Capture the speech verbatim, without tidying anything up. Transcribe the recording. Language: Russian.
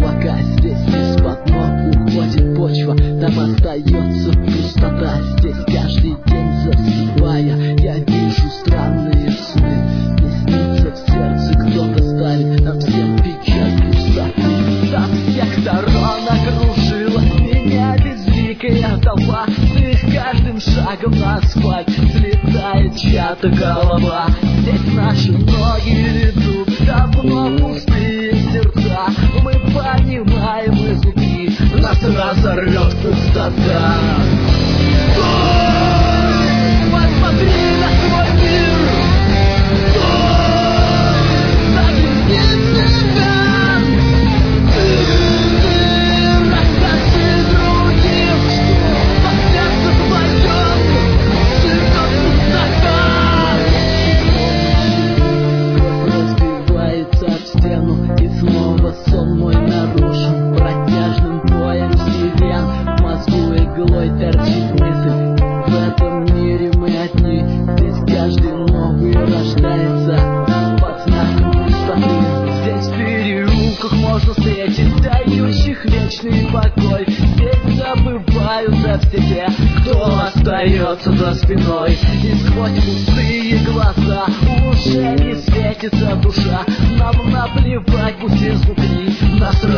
Пока здесь из-под ног уходит почва, там остается пустота. Здесь каждый день засыпая, я вижу странные сны. Мне снится в сердце, кто-то ставит нам всем печать пустоты. Со всех сторон окружила меня безликая толпа. С их каждым шагом на асфальт взлетает чья-то голова. Здесь наши ноги ведут давно пустые сердца. Мы понимаем изнутри, нас разорвет пустота. Стой! Посмотри на свой мир! Стой! Загляни в себя! Ты расскажи другим, что по сердцу твоем живет пустота. Кровь разбивается об стену, и снова сон мой нарушен протяжным боем сирен. В мозгу иглой торчит мысль: в этом мире мы одни. Здесь каждый новый рождается под знаком пустоты. Здесь в переулках можно встретить дающих вечный покой. Здесь забываются все те, кто остается за спиной. И сквозь пустые глаза уже не светится душа. Нам наплевать, пусть изнутри нас